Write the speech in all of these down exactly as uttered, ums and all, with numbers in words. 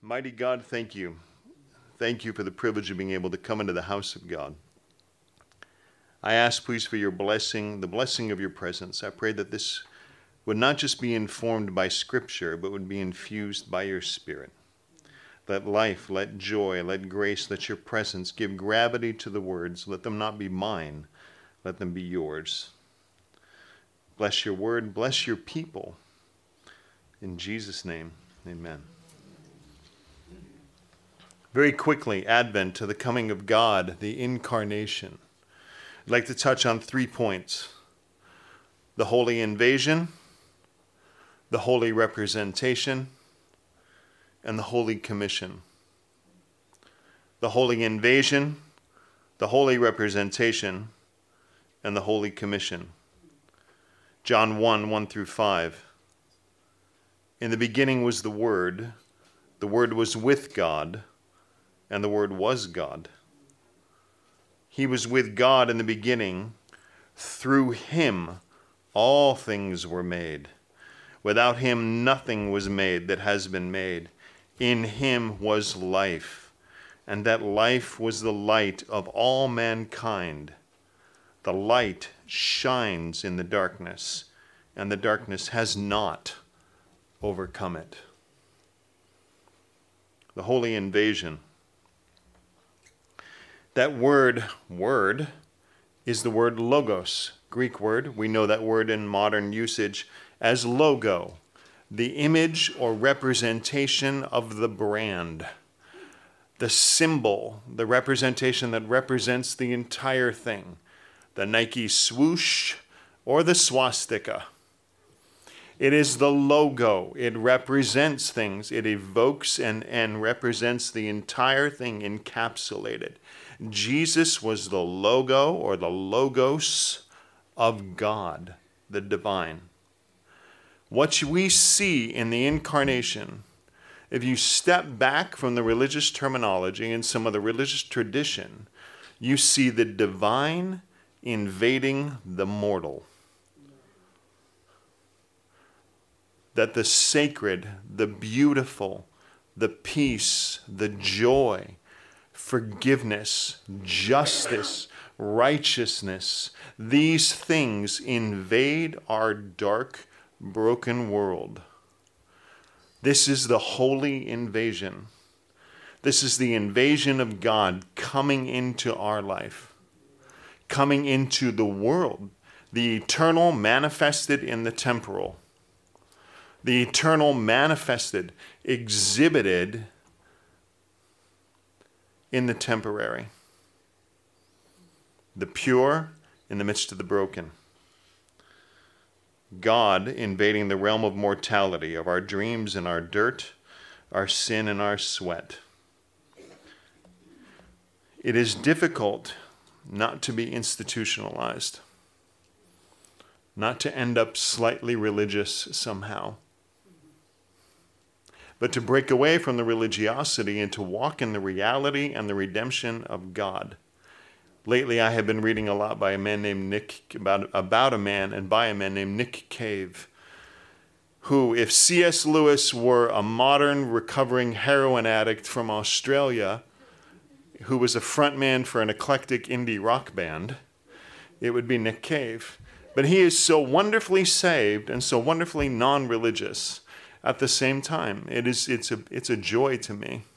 Mighty God, thank you. Thank you for the privilege of being able to come into the house of God. I ask, please, for your blessing, the blessing of your presence. I pray that this would not just be informed by Scripture, but would be infused by your Spirit. Let life, let joy, let grace, let your presence give gravity to the words. Let them not be mine, let them be yours. Bless your word, bless your people. In Jesus' name, amen. Very quickly, Advent, to the coming of God, the incarnation. I'd like to touch on three points: the holy invasion, the holy representation, and the holy commission. The holy invasion, the holy representation, and the holy commission. John one, one through five. In the beginning was the Word. The Word was with God, and the Word was God. He was with God in the beginning. Through him all things were made. Without him nothing was made that has been made. In him was life, and that life was the light of all mankind. The light shines in the darkness, and the darkness has not overcome it. The holy invasion. That word, word, is the word logos, Greek word. We know that word in modern usage as logo, the image or representation of the brand, the symbol, the representation that represents the entire thing, the Nike swoosh or the swastika. It is the logo. It represents things. It evokes and, and represents the entire thing encapsulated. Jesus was the logo or the logos of God, the divine. What we see in the incarnation, if you step back from the religious terminology and some of the religious tradition, you see the divine invading the mortal. That the sacred, the beautiful, the peace, the joy, forgiveness, justice, righteousness, these things invade our dark, broken world. This is the holy invasion. This is the invasion of God coming into our life, coming into the world, the eternal manifested in the temporal. The eternal manifested, exhibited in the temporary. The pure in the midst of the broken. God invading the realm of mortality, of our dreams and our dirt, our sin and our sweat. It is difficult not to be institutionalized, not to end up slightly religious somehow, but to break away from the religiosity and to walk in the reality and the redemption of God. Lately, I have been reading a lot by a man named Nick, about, about a man and by a man named Nick Cave, who, if C S Lewis were a modern recovering heroin addict from Australia, who was a frontman for an eclectic indie rock band, it would be Nick Cave. But he is so wonderfully saved and so wonderfully non-religious. At the same time, it is, it's a, it's a joy to me.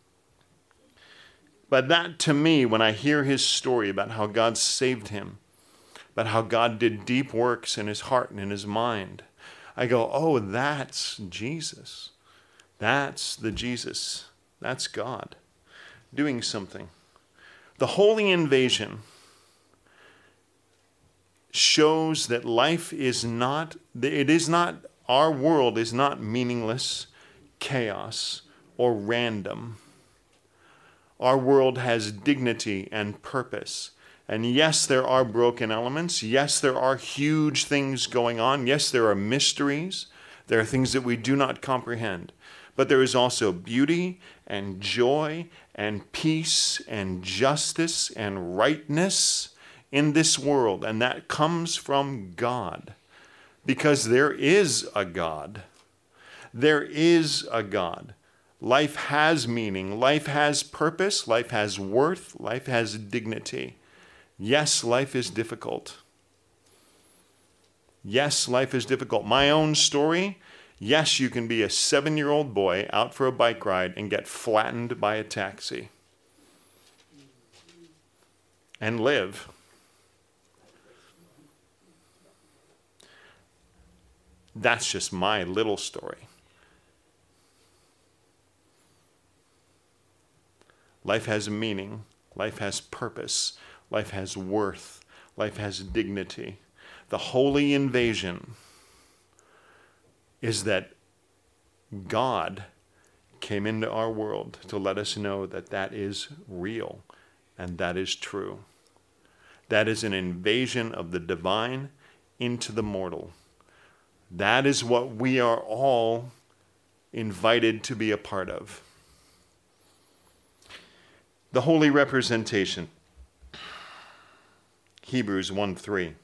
But that, to me, when I hear his story about how God saved him, about how God did deep works in his heart and in his mind, I go, oh, that's Jesus. That's the Jesus. That's God doing something. The holy invasion shows that life is not, it is not, our world is not meaningless, chaos, or random. Our world has dignity and purpose. And yes, there are broken elements. Yes, there are huge things going on. Yes, there are mysteries. There are things that we do not comprehend. But there is also beauty and joy and peace and justice and rightness in this world. And that comes from God. Because there is a God. There is a God. Life has meaning. Life has purpose. Life has worth. Life has dignity. Yes, life is difficult. Yes, life is difficult. My own story, yes, you can be a seven-year-old boy out for a bike ride and get flattened by a taxi and live. That's just my little story. Life has meaning. Life has purpose. Life has worth. Life has dignity. The holy invasion is that God came into our world to let us know that that is real and that is true. That is an invasion of the divine into the mortal. That is what we are all invited to be a part of. The holy representation. Hebrews one three.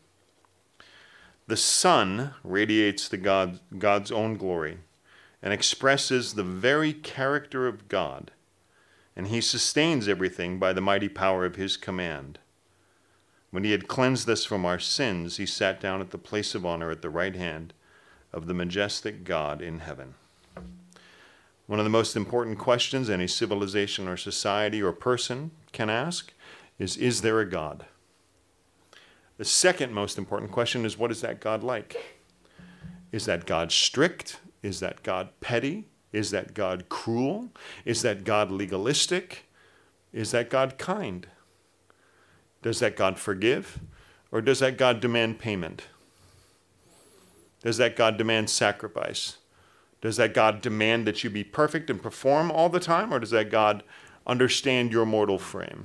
The Son radiates the God, God's own glory and expresses the very character of God, and he sustains everything by the mighty power of his command. When he had cleansed us from our sins, he sat down at the place of honor at the right hand of the majestic God in heaven. One of the most important questions any civilization or society or person can ask is, is there a God? The second most important question is, what is that God like? Is that God strict? Is that God petty? Is that God cruel? Is that God legalistic? Is that God kind? Does that God forgive? Or does that God demand payment? Does that God demand sacrifice? Does that God demand that you be perfect and perform all the time? Or does that God understand your mortal frame?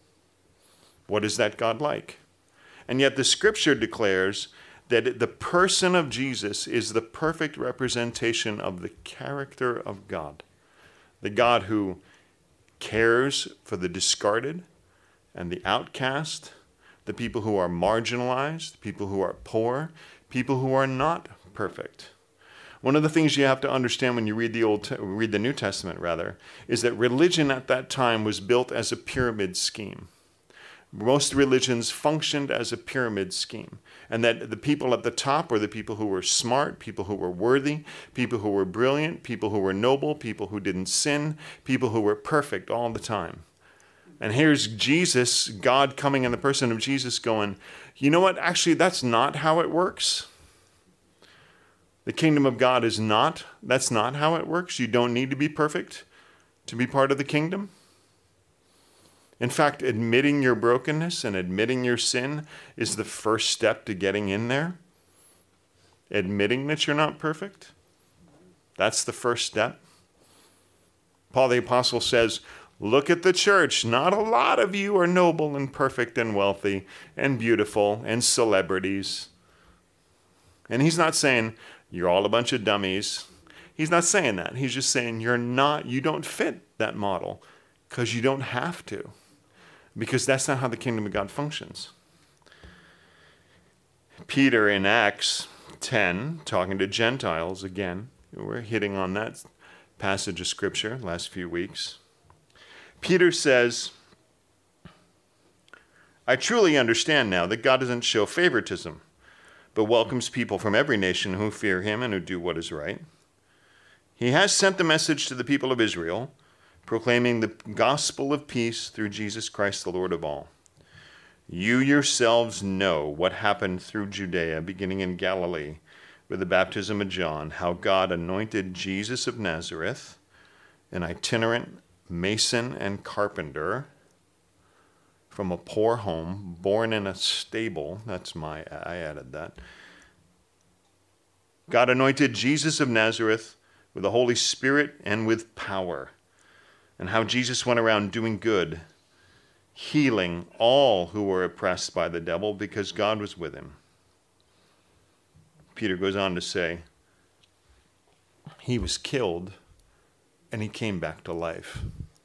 What is that God like? And yet the scripture declares that the person of Jesus is the perfect representation of the character of God. The God who cares for the discarded and the outcast, the people who are marginalized, people who are poor, people who are not perfect. One of the things you have to understand when you read the Old, read the New Testament, rather, is that religion at that time was built as a pyramid scheme. Most religions functioned as a pyramid scheme, and that the people at the top were the people who were smart, people who were worthy, people who were brilliant, people who were noble, people who didn't sin, people who were perfect all the time. And here's Jesus, God coming in the person of Jesus going, you know what? Actually, that's not how it works. The kingdom of God is not, that's not how it works. You don't need to be perfect to be part of the kingdom. In fact, admitting your brokenness and admitting your sin is the first step to getting in there. Admitting that you're not perfect, that's the first step. Paul the Apostle says, look at the church. Not a lot of you are noble and perfect and wealthy and beautiful and celebrities. And he's not saying you're all a bunch of dummies. He's not saying that. He's just saying you're not, you don't fit that model because you don't have to. Because that's not how the kingdom of God functions. Peter in Acts ten, talking to Gentiles again, we're hitting on that passage of scripture last few weeks. Peter says, I truly understand now that God doesn't show favoritism, but welcomes people from every nation who fear him and who do what is right. He has sent the message to the people of Israel, proclaiming the gospel of peace through Jesus Christ, the Lord of all. You yourselves know what happened through Judea, beginning in Galilee, with the baptism of John, how God anointed Jesus of Nazareth, an itinerant mason and carpenter, from a poor home, born in a stable. That's my, I added that. God anointed Jesus of Nazareth with the Holy Spirit and with power, and how Jesus went around doing good, healing all who were oppressed by the devil because God was with him. Peter goes on to say, he was killed and he came back to life.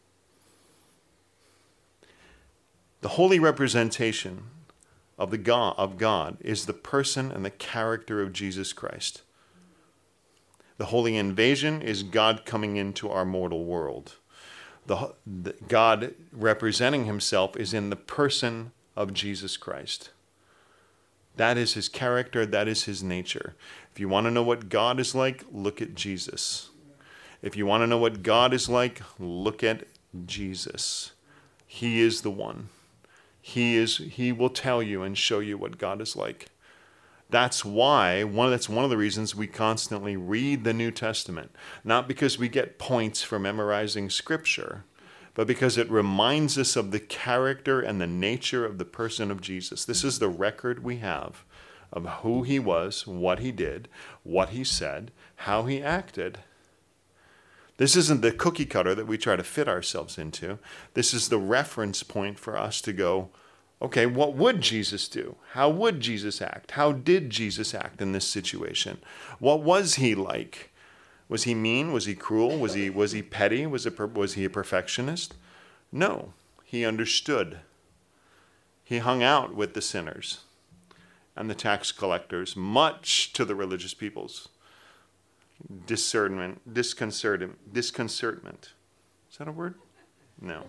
The holy representation of the God of God is the person and the character of Jesus Christ. The holy invasion is God coming into our mortal world. The, the God representing himself is in the person of Jesus Christ. That is his character. That is his nature. If you want to know what God is like, look at Jesus. If you want to know what God is like, look at Jesus. He is the one. He is. He will tell you and show you what God is like. That's why, one, that's one of the reasons we constantly read the New Testament. Not because we get points for memorizing Scripture, but because it reminds us of the character and the nature of the person of Jesus. This is the record we have of who he was, what he did, what he said, how he acted. This isn't the cookie cutter that we try to fit ourselves into. This is the reference point for us to go, okay, what would Jesus do? How would Jesus act? How did Jesus act in this situation? What was he like? Was he mean? Was he cruel? Was he was he petty? Was it was he a perfectionist? No, he understood. He hung out with the sinners and the tax collectors, much to the religious people's discernment, disconcertment, disconcertment. Is that a word? No.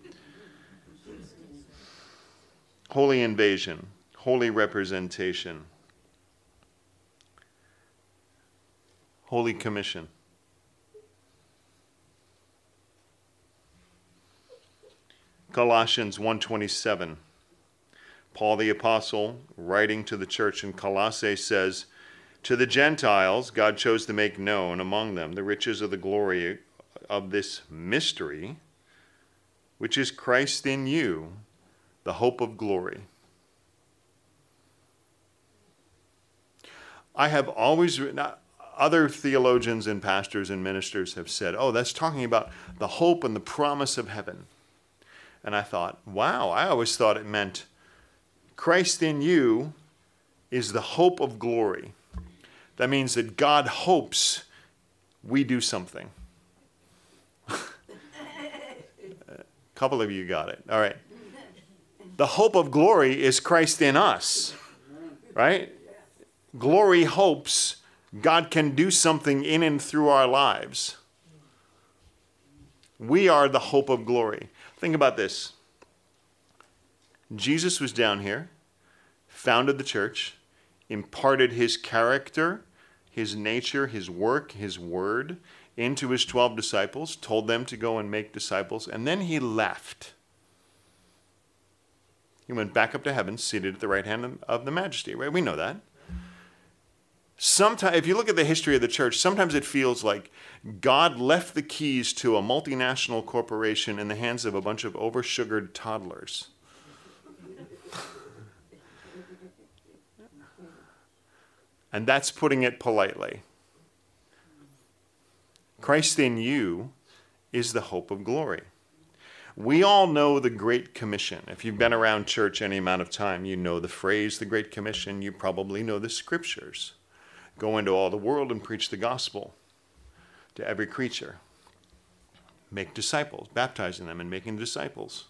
Holy invasion, holy representation, holy commission. Colossians one twenty-seven. Paul the Apostle, writing to the church in Colossae, says, "To the Gentiles, God chose to make known among them the riches of the glory of this mystery, which is Christ in you, the hope of glory." I have always written, other theologians and pastors and ministers have said, oh, that's talking about the hope and the promise of heaven. And I thought, wow, I always thought it meant Christ in you is the hope of glory. That means that God hopes we do something. A couple of you got it. All right. The hope of glory is Christ in us, right? Glory hopes God can do something in and through our lives. We are the hope of glory. Think about this. Jesus was down here, founded the church, imparted his character, his nature, his work, his word into his twelve disciples, told them to go and make disciples, and then he left. He went back up to heaven, seated at the right hand of the majesty, right? We know that. Sometimes, if you look at the history of the church, sometimes it feels like God left the keys to a multinational corporation in the hands of a bunch of oversugared toddlers. And that's putting it politely. Christ in you is the hope of glory. We all know the Great Commission. If you've been around church any amount of time, you know the phrase, the Great Commission. You probably know the scriptures. Go into all the world and preach the gospel to every creature. Make disciples, baptizing them and making disciples.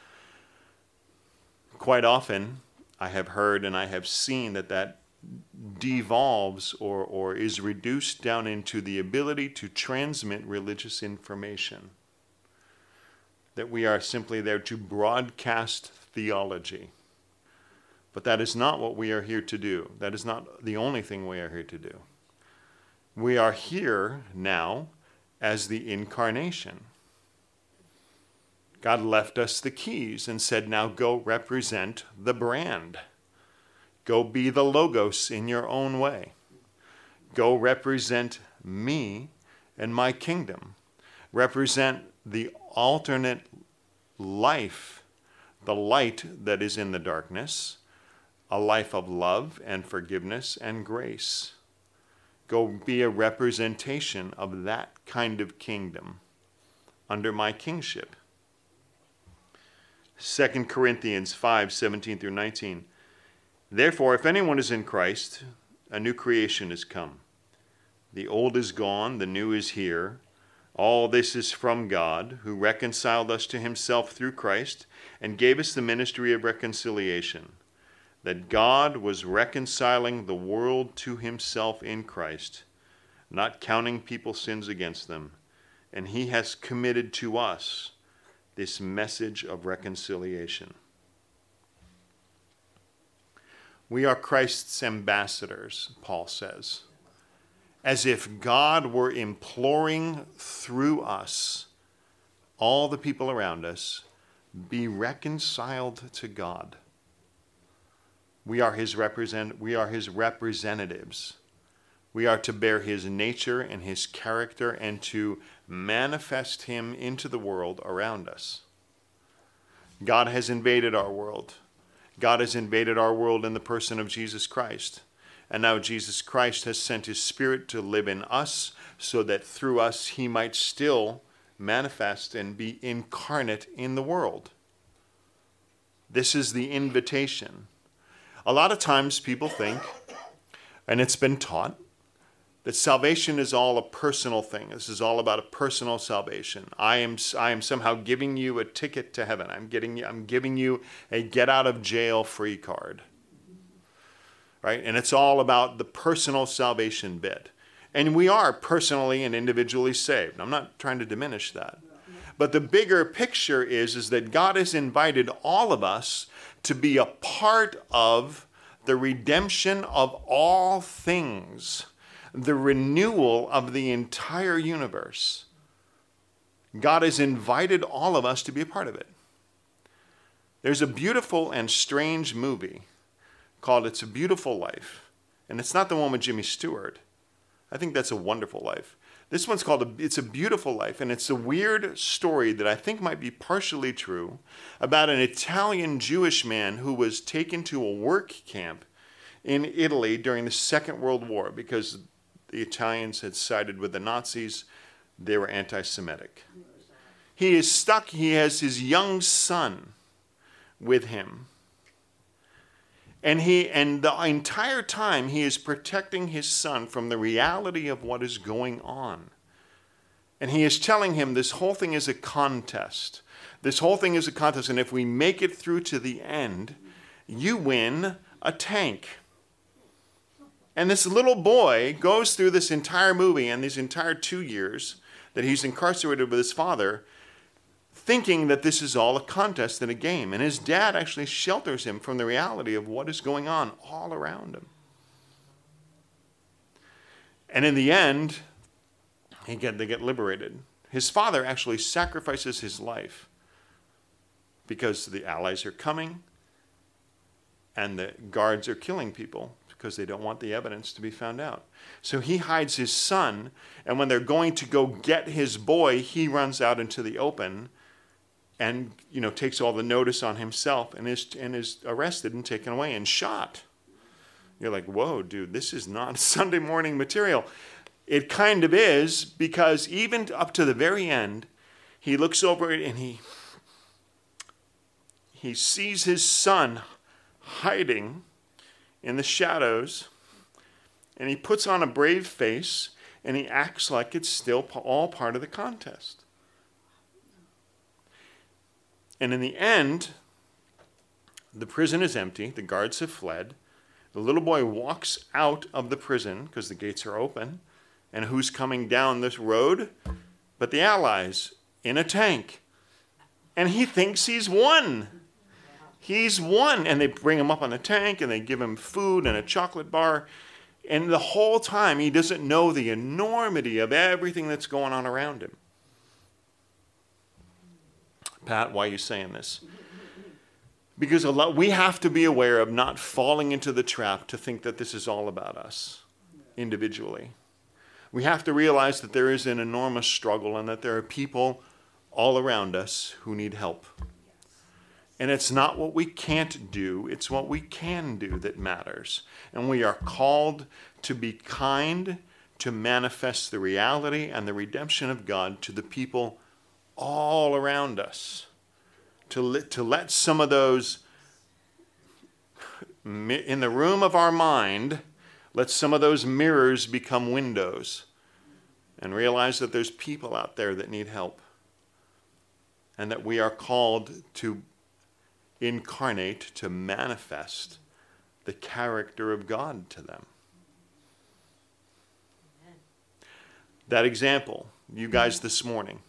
Quite often, I have heard and I have seen that that devolves or, or is reduced down into the ability to transmit religious information. That we are simply there to broadcast theology. But that is not what we are here to do. That is not the only thing we are here to do. We are here now as the incarnation. God left us the keys and said, now go represent the brand. Go be the logos in your own way. Go represent me and my kingdom. Represent the alternate life, the light that is in the darkness, a life of love and forgiveness and grace. Go be a representation of that kind of kingdom under my kingship. Second Corinthians five, seventeen through nineteen. Therefore, if anyone is in Christ, a new creation has come. The old is gone, the new is here. All this is from God, who reconciled us to himself through Christ and gave us the ministry of reconciliation. That God was reconciling the world to himself in Christ, not counting people's sins against them. And he has committed to us this message of reconciliation. We are Christ's ambassadors, Paul says, as if God were imploring through us, all the people around us, be reconciled to God. We are his represent we are his representatives. We are to bear his nature and his character and to manifest him into the world around us. God has invaded our world. God has invaded our world in the person of Jesus Christ. And now Jesus Christ has sent his Spirit to live in us so that through us he might still manifest and be incarnate in the world. This is the invitation. A lot of times people think, and it's been taught, that salvation is all a personal thing. This is all about a personal salvation. I am I am somehow giving you a ticket to heaven. I'm getting you, I'm giving you a get out of jail free card. Right? And it's all about the personal salvation bit. And we are personally and individually saved. I'm not trying to diminish that. But the bigger picture is, is that God has invited all of us to be a part of the redemption of all things, the renewal of the entire universe. God has invited all of us to be a part of it. There's a beautiful and strange movie called It's a Beautiful Life. And it's not the one with Jimmy Stewart. I think that's A Wonderful Life. This one's called It's a Beautiful Life, and it's a weird story that I think might be partially true about an Italian Jewish man who was taken to a work camp in Italy during the Second World War because the Italians had sided with the Nazis. They were anti-Semitic. He is stuck. He has his young son with him. And he and the entire time he is protecting his son from the reality of what is going on. And he is telling him this whole thing is a contest. This whole thing is a contest. And if we make it through to the end, you win a tank. And this little boy goes through this entire movie and these entire two years that he's incarcerated with his father, thinking that this is all a contest and a game. And his dad actually shelters him from the reality of what is going on all around him. And in the end, he get, they get liberated. His father actually sacrifices his life because the Allies are coming and the guards are killing people because they don't want the evidence to be found out. So he hides his son, and when they're going to go get his boy, he runs out into the open and, you know, takes all the notice on himself and is and is arrested and taken away and shot. You're like, whoa, dude, this is not Sunday morning material. It kind of is, because even up to the very end, he looks over it and he he sees his son hiding in the shadows, and he puts on a brave face and he acts like it's still all part of the contest. And in the end, the prison is empty. The guards have fled. The little boy walks out of the prison because the gates are open. And who's coming down this road? But the Allies in a tank. And he thinks he's won. He's won. And they bring him up on the tank and they give him food and a chocolate bar. And the whole time he doesn't know the enormity of everything that's going on around him. Pat, why are you saying this? Because a lot, we have to be aware of not falling into the trap to think that this is all about us individually. We have to realize that there is an enormous struggle and that there are people all around us who need help. And it's not what we can't do, it's what we can do that matters. And we are called to be kind, to manifest the reality and the redemption of God to the people all around us, to let, to let some of those in the room of our mind, let some of those mirrors become windows and realize that there's people out there that need help and that we are called to incarnate, to manifest the character of God to them. That example, you guys this morning,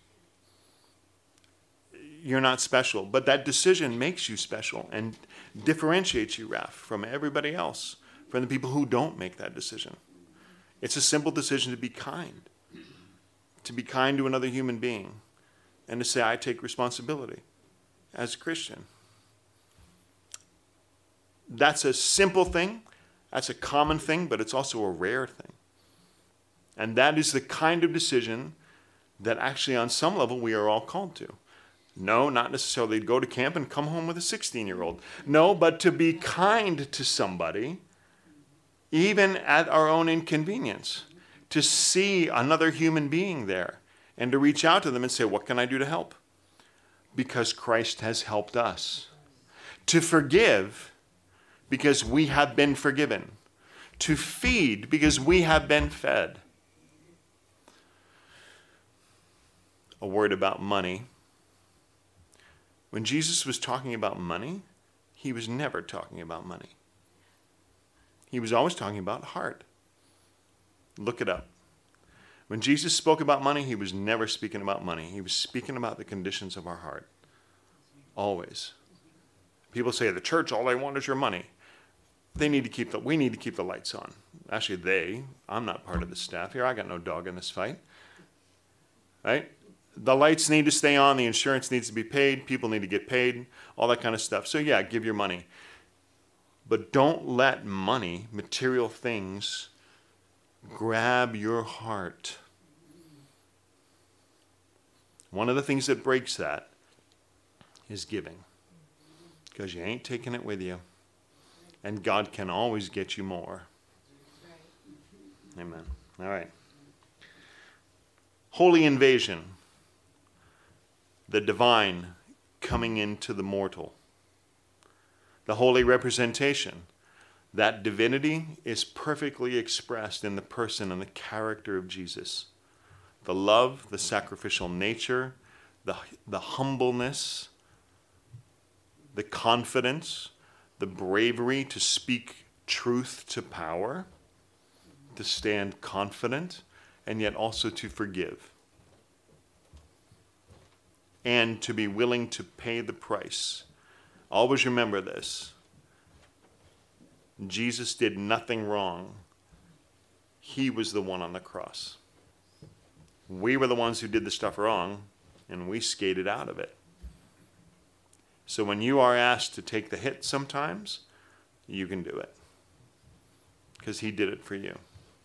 you're not special, but that decision makes you special and differentiates you, Raf, from everybody else, from the people who don't make that decision. It's a simple decision to be kind, to be kind to another human being, and to say, I take responsibility as a Christian. That's a simple thing, that's a common thing, but it's also a rare thing. And that is the kind of decision that actually on some level we are all called to. No, not necessarily to go to camp and come home with a sixteen-year-old. No, but to be kind to somebody, even at our own inconvenience, to see another human being there and to reach out to them and say, what can I do to help? Because Christ has helped us. To forgive because we have been forgiven. To feed because we have been fed. A word about money. When Jesus was talking about money, he was never talking about money. He was always talking about heart. Look it up. When Jesus spoke about money, he was never speaking about money. He was speaking about the conditions of our heart. Always. People say, the church, all they want is your money. They need to keep the, we need to keep the lights on. Actually, they, I'm not part of the staff here. I got no dog in this fight. Right? The lights need to stay on, the insurance needs to be paid, people need to get paid, all that kind of stuff. So yeah, give your money. But don't let money, material things, grab your heart. One of the things that breaks that is giving. Because you ain't taking it with you. And God can always get you more. Amen. All right. Holy invasion. The divine coming into the mortal. The holy representation. That divinity is perfectly expressed in the person and the character of Jesus. The love, the sacrificial nature, the, the humbleness, the confidence, the bravery to speak truth to power, to stand confident, and yet also to forgive. And to be willing to pay the price. Always remember this. Jesus did nothing wrong. He was the one on the cross. We were the ones who did the stuff wrong, and we skated out of it. So when you are asked to take the hit sometimes, you can do it. Because he did it for you.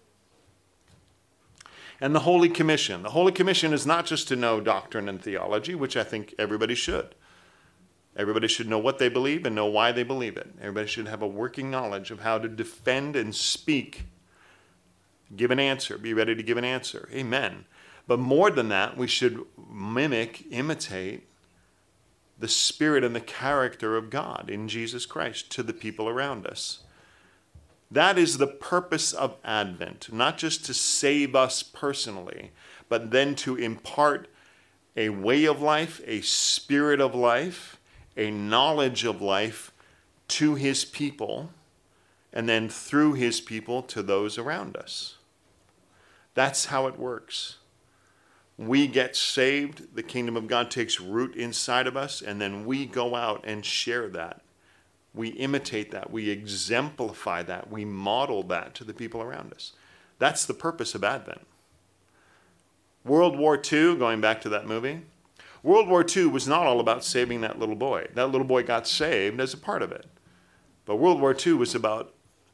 And the Holy Commission. The Holy Commission is not just to know doctrine and theology, which I think everybody should. Everybody should know what they believe and know why they believe it. Everybody should have a working knowledge of how to defend and speak. Give an answer. Be ready to give an answer. Amen. But more than that, we should mimic, imitate the spirit and the character of God in Jesus Christ to the people around us. That is the purpose of Advent, not just to save us personally, but then to impart a way of life, a spirit of life, a knowledge of life to his people, and then through his people to those around us. That's how it works. We get saved, the kingdom of God takes root inside of us, and then we go out and share that. We imitate that. We exemplify that. We model that to the people around us. That's the purpose of Advent. World War Two, going back to that movie, World War Two was not all about saving that little boy. That little boy got saved as a part of it. But World War Two was about,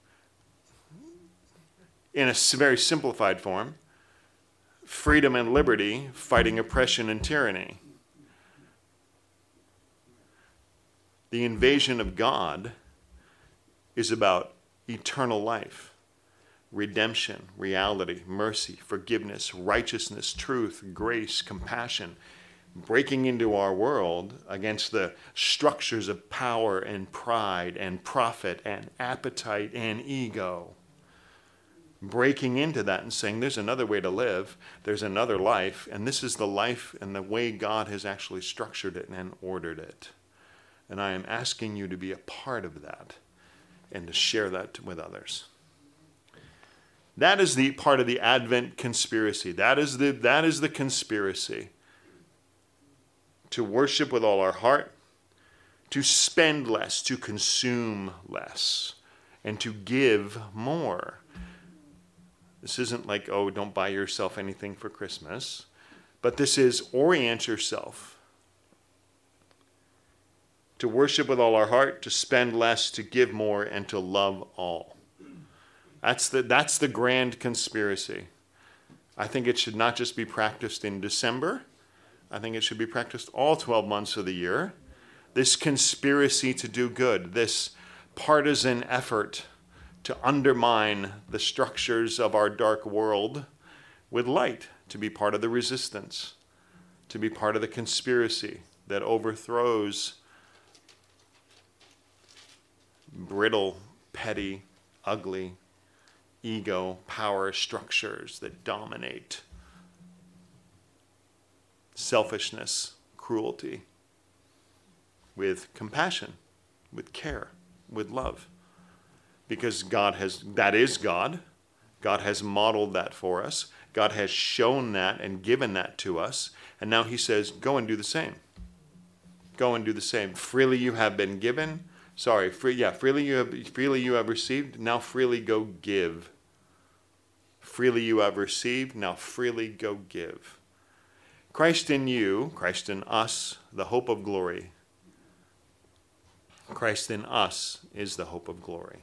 in a very simplified form, freedom and liberty fighting oppression and tyranny. The invasion of God is about eternal life, redemption, reality, mercy, forgiveness, righteousness, truth, grace, compassion, breaking into our world against the structures of power and pride and profit and appetite and ego. Breaking into that and saying there's another way to live, there's another life, and this is the life and the way God has actually structured it and ordered it. And I am asking you to be a part of that and to share that with others. That is the part of the Advent conspiracy. That is the, that is the conspiracy. To worship with all our heart, to spend less, to consume less, and to give more. This isn't like, oh, don't buy yourself anything for Christmas. But this is orient yourself. To worship with all our heart, to spend less, to give more, and to love all. That's the, that's the grand conspiracy. I think it should not just be practiced in December. I think it should be practiced all twelve months of the year. This conspiracy to do good, this partisan effort to undermine the structures of our dark world with light, to be part of the resistance, to be part of the conspiracy that overthrows brittle, petty, ugly, ego, power structures that dominate selfishness, cruelty, with compassion, with care, with love. Because God has, that is God. God has modeled that for us. God has shown that and given that to us. And now he says, go and do the same. Go and do the same. Freely you have been given. Sorry, free, yeah, freely you have freely you have received. Now freely go give. Freely you have received. Now freely go give. Christ in you, Christ in us, the hope of glory. Christ in us is the hope of glory.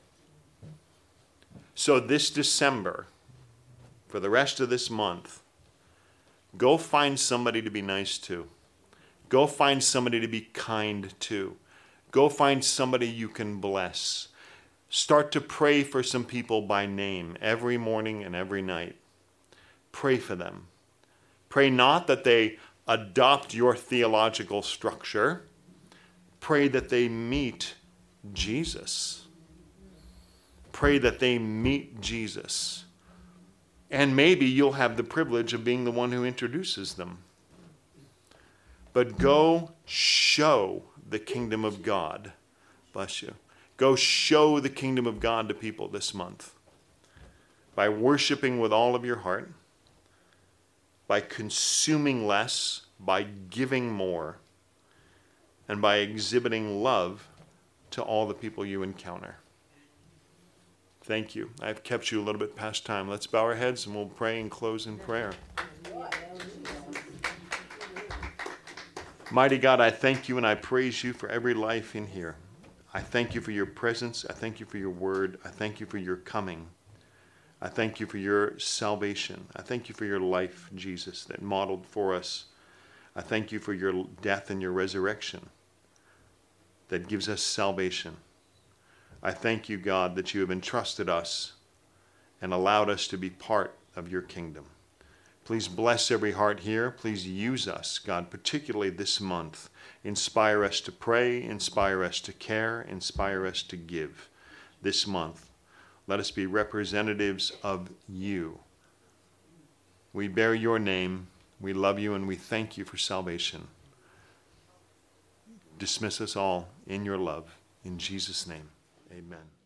So this December, for the rest of this month, go find somebody to be nice to. Go find somebody to be kind to. Go find somebody you can bless. Start to pray for some people by name every morning and every night. Pray for them. Pray not that they adopt your theological structure. Pray that they meet Jesus. Pray that they meet Jesus. And maybe you'll have the privilege of being the one who introduces them. But go show the kingdom of God. Bless you. Go show the kingdom of God to people this month. By worshiping with all of your heart. By consuming less. By giving more. And by exhibiting love to all the people you encounter. Thank you. I've kept you a little bit past time. Let's bow our heads and we'll pray and close in prayer. Mighty God, I thank you and I praise you for every life in here. I thank you for your presence. I thank you for your word. I thank you for your coming. I thank you for your salvation. I thank you for your life, Jesus, that modeled for us. I thank you for your death and your resurrection that gives us salvation. I thank you, God, that you have entrusted us and allowed us to be part of your kingdom. Please bless every heart here. Please use us, God, particularly this month. Inspire us to pray, inspire us to care, inspire us to give this month. Let us be representatives of you. We bear your name. We love you and we thank you for salvation. Dismiss us all in your love. In Jesus' name, amen.